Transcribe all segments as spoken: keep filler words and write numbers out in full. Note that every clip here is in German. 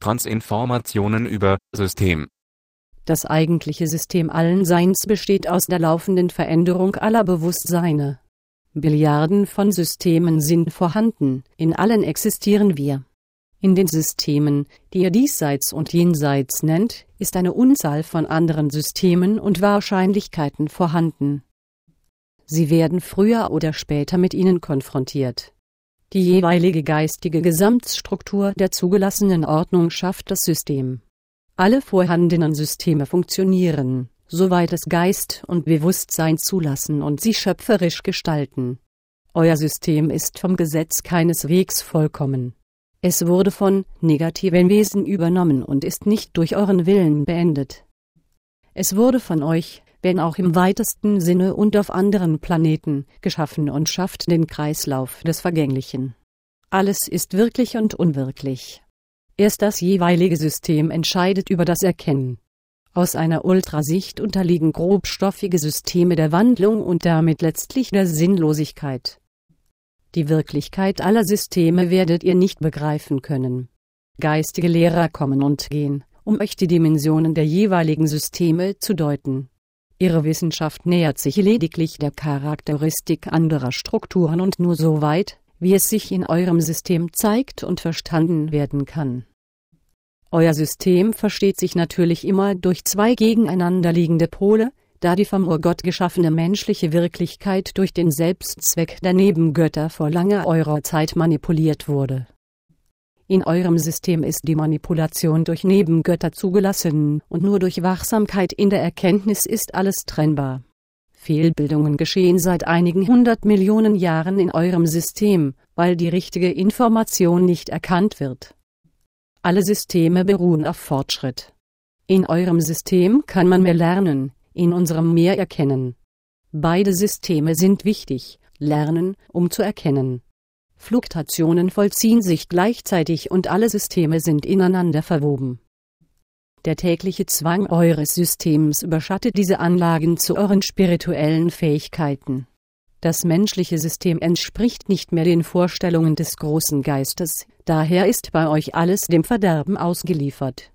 Transformationen über System. Das eigentliche System allen Seins besteht aus der laufenden Veränderung aller Bewusstseine. Billiarden von Systemen sind vorhanden, in allen existieren wir. In den Systemen, die ihr diesseits und jenseits nennt, ist eine Unzahl von anderen Systemen und Wahrscheinlichkeiten vorhanden. Sie werden früher oder später mit ihnen konfrontiert. Die jeweilige geistige Gesamtstruktur der zugelassenen Ordnung schafft das System. Alle vorhandenen Systeme funktionieren, soweit es Geist und Bewusstsein zulassen und sie schöpferisch gestalten. Euer System ist vom Gesetz keineswegs vollkommen. Es wurde von negativen Wesen übernommen und ist nicht durch euren Willen beendet. Es wurde von euch, wenn auch im weitesten Sinne und auf anderen Planeten, geschaffen und schafft den Kreislauf des Vergänglichen. Alles ist wirklich und unwirklich. Erst das jeweilige System entscheidet über das Erkennen. Aus einer Ultrasicht unterliegen grobstoffige Systeme der Wandlung und damit letztlich der Sinnlosigkeit. Die Wirklichkeit aller Systeme werdet ihr nicht begreifen können. Geistige Lehrer kommen und gehen, um euch die Dimensionen der jeweiligen Systeme zu deuten. Ihre Wissenschaft nähert sich lediglich der Charakteristik anderer Strukturen und nur so weit, wie es sich in eurem System zeigt und verstanden werden kann. Euer System versteht sich natürlich immer durch zwei gegeneinander liegende Pole, da die vom Urgott geschaffene menschliche Wirklichkeit durch den Selbstzweck der Nebengötter vor langer eurer Zeit manipuliert wurde. In eurem System ist die Manipulation durch Nebengötter zugelassen und nur durch Wachsamkeit in der Erkenntnis ist alles trennbar. Fehlbildungen geschehen seit einigen hundert Millionen Jahren in eurem System, weil die richtige Information nicht erkannt wird. Alle Systeme beruhen auf Fortschritt. In eurem System kann man mehr lernen, in unserem mehr erkennen. Beide Systeme sind wichtig, lernen, um zu erkennen. Fluktuationen vollziehen sich gleichzeitig und alle Systeme sind ineinander verwoben. Der tägliche Zwang eures Systems überschattet diese Anlagen zu euren spirituellen Fähigkeiten. Das menschliche System entspricht nicht mehr den Vorstellungen des großen Geistes, daher ist bei euch alles dem Verderben ausgeliefert.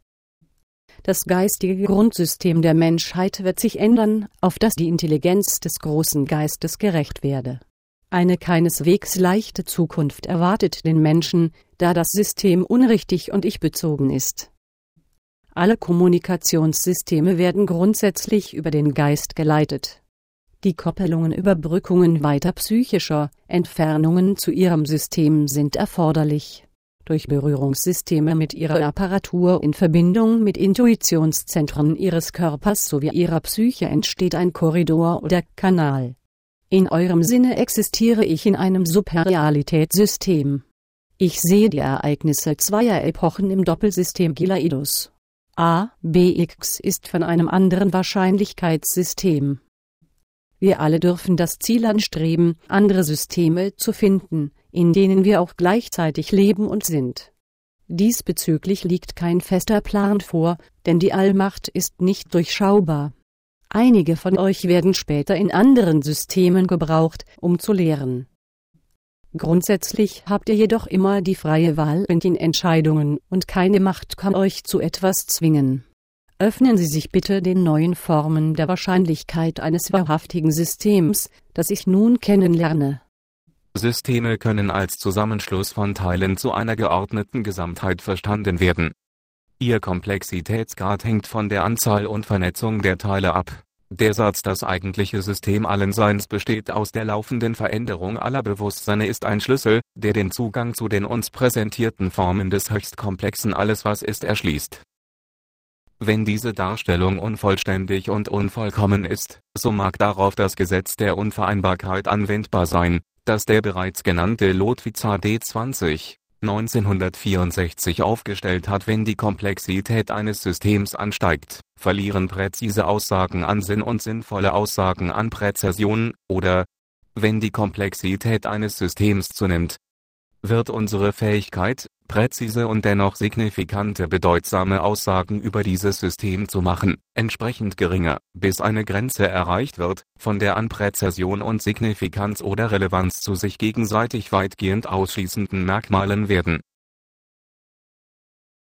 Das geistige Grundsystem der Menschheit wird sich ändern, auf das die Intelligenz des großen Geistes gerecht werde. Eine keineswegs leichte Zukunft erwartet den Menschen, da das System unrichtig und ich-bezogen ist. Alle Kommunikationssysteme werden grundsätzlich über den Geist geleitet. Die Koppelungen, Überbrückungen weiter psychischer Entfernungen zu ihrem System sind erforderlich. Durch Berührungssysteme mit ihrer Apparatur in Verbindung mit Intuitionszentren ihres Körpers sowie ihrer Psyche entsteht ein Korridor oder Kanal. In eurem Sinne existiere ich in einem Subrealitätssystem. Ich sehe die Ereignisse zweier Epochen im Doppelsystem Gilaidus. A, B X ist von einem anderen Wahrscheinlichkeitssystem. Wir alle dürfen das Ziel anstreben, andere Systeme zu finden, in denen wir auch gleichzeitig leben und sind. Diesbezüglich liegt kein fester Plan vor, denn die Allmacht ist nicht durchschaubar. Einige von euch werden später in anderen Systemen gebraucht, um zu lehren. Grundsätzlich habt ihr jedoch immer die freie Wahl in den Entscheidungen und keine Macht kann euch zu etwas zwingen. Öffnen Sie sich bitte den neuen Formen der Wahrscheinlichkeit eines wahrhaftigen Systems, das ich nun kennenlerne. Systeme können als Zusammenschluss von Teilen zu einer geordneten Gesamtheit verstanden werden. Ihr Komplexitätsgrad hängt von der Anzahl und Vernetzung der Teile ab. Der Satz „Das eigentliche System allen Seins besteht aus der laufenden Veränderung aller Bewusstseine“ ist ein Schlüssel, der den Zugang zu den uns präsentierten Formen des höchst komplexen Alles was ist erschließt. Wenn diese Darstellung unvollständig und unvollkommen ist, so mag darauf das Gesetz der Unvereinbarkeit anwendbar sein, das der bereits genannte Lotwitzer D. zwanzig, neunzehnhundertvierundsechzig aufgestellt hat. Wenn die Komplexität eines Systems ansteigt, verlieren präzise Aussagen an Sinn und sinnvolle Aussagen an Präzision, oder, wenn die Komplexität eines Systems zunimmt, wird unsere Fähigkeit, präzise und dennoch signifikante bedeutsame Aussagen über dieses System zu machen, entsprechend geringer, bis eine Grenze erreicht wird, von der an Präzision und Signifikanz oder Relevanz zu sich gegenseitig weitgehend ausschließenden Merkmalen werden.